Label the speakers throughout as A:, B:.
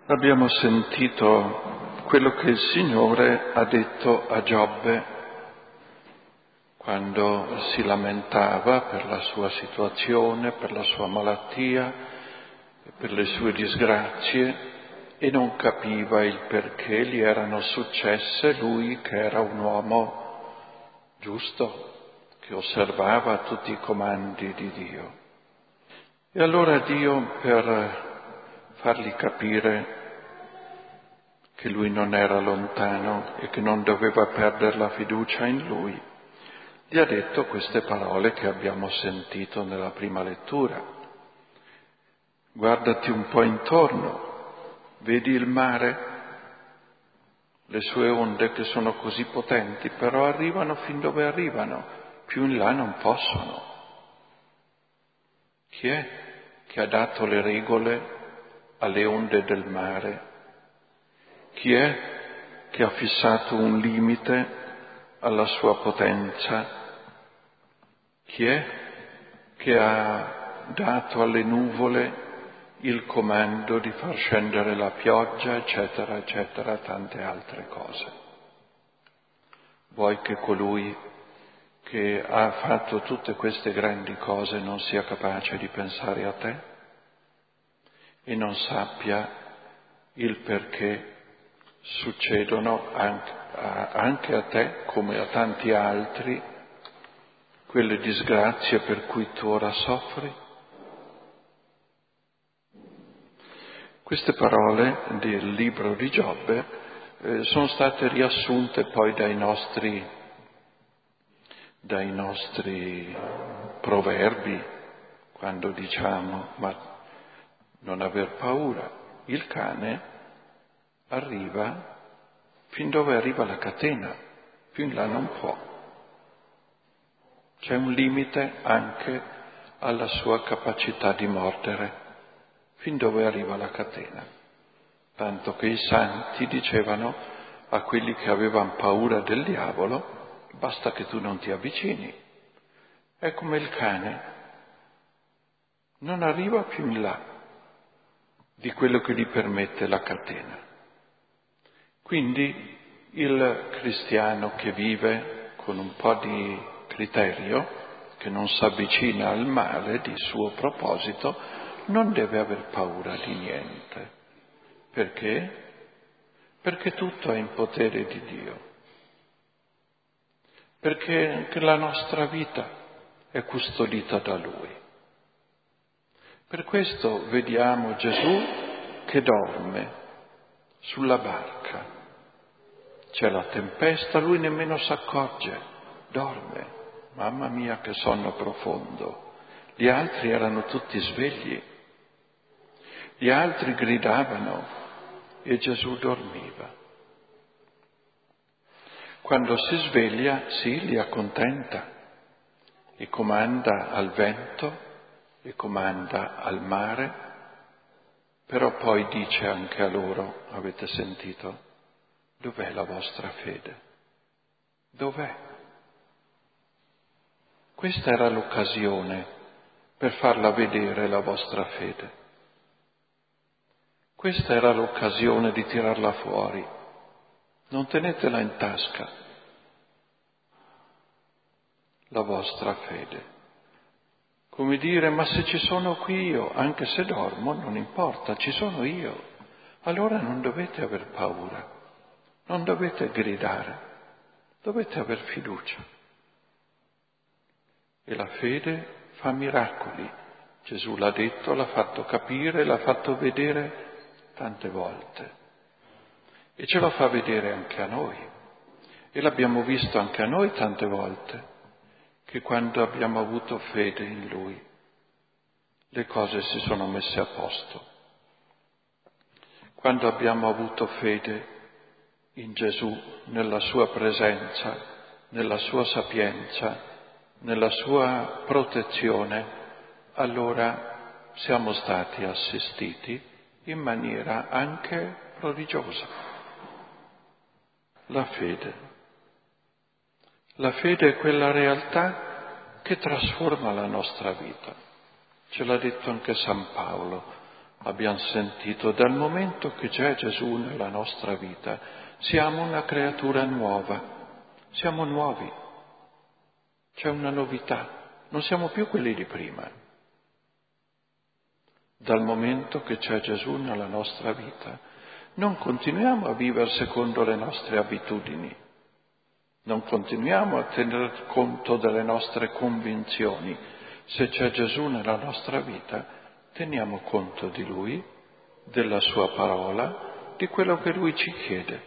A: Abbiamo sentito quello che il Signore ha detto a Giobbe quando si lamentava per la sua situazione, per la sua malattia, per le sue disgrazie e non capiva il perché gli erano successe, lui che era un uomo giusto, che osservava tutti i comandi di Dio. E allora Dio, per fargli capire che lui non era lontano e che non doveva perdere la fiducia in lui, gli ha detto queste parole che abbiamo sentito nella prima lettura. Guardati un po' intorno, vedi il mare, le sue onde che sono così potenti, però arrivano fin dove arrivano, più in là non possono. Chi è che ha dato le regole alle onde del mare? Chi è che ha fissato un limite alla sua potenza? Chi è che ha dato alle nuvole il comando di far scendere la pioggia, eccetera, eccetera, tante altre cose? Vuoi che colui che ha fatto tutte queste grandi cose non sia capace di pensare a te e non sappia il perché succedono anche a te, come a tanti altri, quelle disgrazie per cui tu ora soffri? Queste parole del libro di Giobbe sono state riassunte poi dai nostri proverbi, quando diciamo ma non aver paura. Il cane arriva fin dove arriva la catena, più in là non può. C'è un limite anche alla sua capacità di mordere, fin dove arriva la catena. Tanto che i santi dicevano a quelli che avevano paura del diavolo, basta che tu non ti avvicini. È come il cane, non arriva più in là di quello che gli permette la catena. Quindi il cristiano che vive con un po' di criterio, che non si avvicina al male di suo proposito, non deve aver paura di niente. Perché? Perché tutto è in potere di Dio. Perché anche la nostra vita è custodita da Lui. Per questo vediamo Gesù che dorme sulla barca. C'è la tempesta, lui nemmeno si accorge, dorme. Mamma mia che sonno profondo. Gli altri erano tutti svegli, gli altri gridavano e Gesù dormiva. Quando si sveglia, sì, li accontenta e comanda al vento e comanda al mare, però poi dice anche a loro, avete sentito? Dov'è la vostra fede? Dov'è? Questa era l'occasione per farla vedere la vostra fede. Questa era l'occasione di tirarla fuori. Non tenetela in tasca, la vostra fede. Come dire, ma se ci sono qui io, anche se dormo, non importa, ci sono io. Allora non dovete aver paura, non dovete gridare, dovete aver fiducia. E la fede fa miracoli. Gesù l'ha detto, l'ha fatto capire, l'ha fatto vedere tante volte. E ce lo fa vedere anche a noi. E l'abbiamo visto anche a noi tante volte, che quando abbiamo avuto fede in Lui, le cose si sono messe a posto. Quando abbiamo avuto fede in Gesù, nella sua presenza, nella sua sapienza, nella sua protezione, allora siamo stati assistiti in maniera anche prodigiosa. La fede è quella realtà che trasforma la nostra vita. Ce l'ha detto anche San Paolo abbiamo sentito, dal momento che c'è Gesù nella nostra vita, siamo una creatura nuova, siamo nuovi, c'è una novità, non siamo più quelli di prima. Dal momento che c'è Gesù nella nostra vita, non continuiamo a vivere secondo le nostre abitudini, non continuiamo a tener conto delle nostre convinzioni. Se c'è Gesù nella nostra vita, teniamo conto di Lui, della Sua parola, di quello che Lui ci chiede.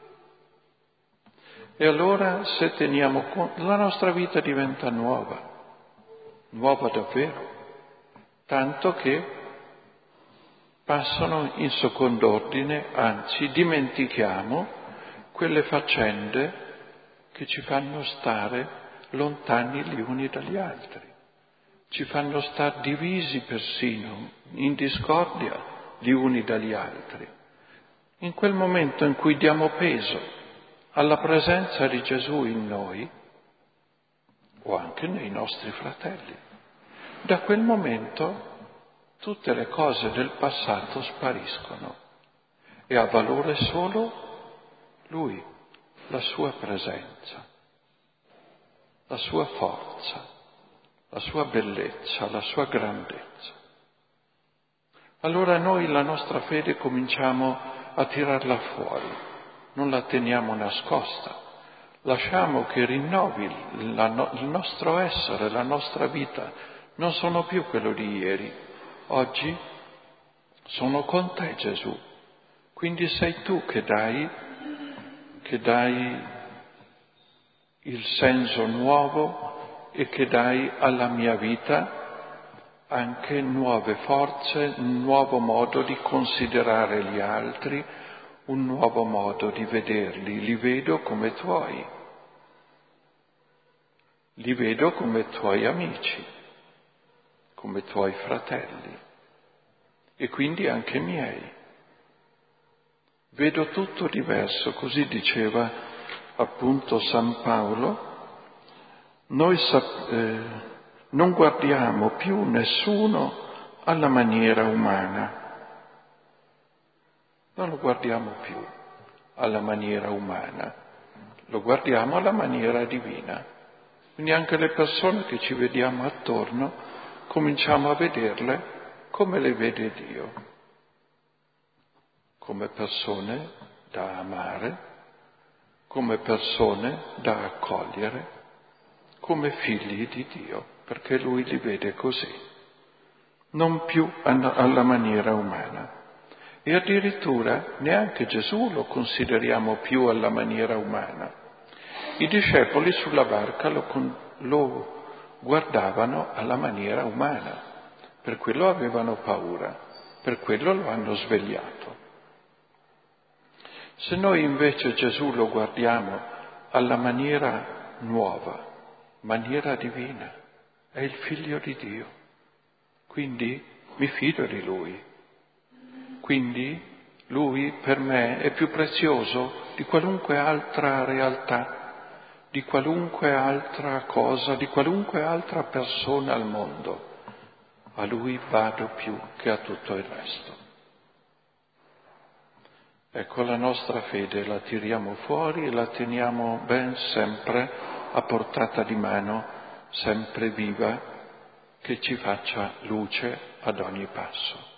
A: E allora, se teniamo conto, la nostra vita diventa nuova davvero, tanto che passano in secondo ordine, anzi dimentichiamo quelle faccende che ci fanno stare lontani gli uni dagli altri, ci fanno stare divisi persino, in discordia gli uni dagli altri. In quel momento in cui diamo peso alla presenza di Gesù in noi, o anche nei nostri fratelli, da quel momento tutte le cose del passato spariscono e ha valore solo Lui, la sua presenza, la sua forza, la sua bellezza, la sua grandezza. Allora noi la nostra fede cominciamo a tirarla fuori, non la teniamo nascosta, lasciamo che rinnovi il nostro essere, la nostra vita. Non sono più quello di ieri, oggi sono con te Gesù, quindi sei tu che dai il senso nuovo e che dai alla mia vita anche nuove forze, un nuovo modo di considerare gli altri, un nuovo modo di vederli. Li vedo come tuoi, li vedo come tuoi amici, come tuoi fratelli e quindi anche miei. Vedo tutto diverso, così diceva appunto San Paolo. Noi non guardiamo più nessuno alla maniera umana, non lo guardiamo più alla maniera umana, lo guardiamo alla maniera divina. Quindi anche le persone che ci vediamo attorno cominciamo a vederle come le vede Dio, come persone da amare, come persone da accogliere, come figli di Dio, perché Lui li vede così, non più alla maniera umana. E addirittura neanche Gesù lo consideriamo più alla maniera umana. I discepoli sulla barca lo guardavano alla maniera umana, per quello avevano paura, per quello lo hanno svegliato. Se noi invece Gesù lo guardiamo alla maniera nuova, maniera divina, è il Figlio di Dio, quindi mi fido di Lui, quindi Lui per me è più prezioso di qualunque altra realtà, di qualunque altra cosa, di qualunque altra persona al mondo. A Lui vado più che a tutto il resto. Ecco, la nostra fede la tiriamo fuori e la teniamo ben sempre a portata di mano, sempre viva, che ci faccia luce ad ogni passo.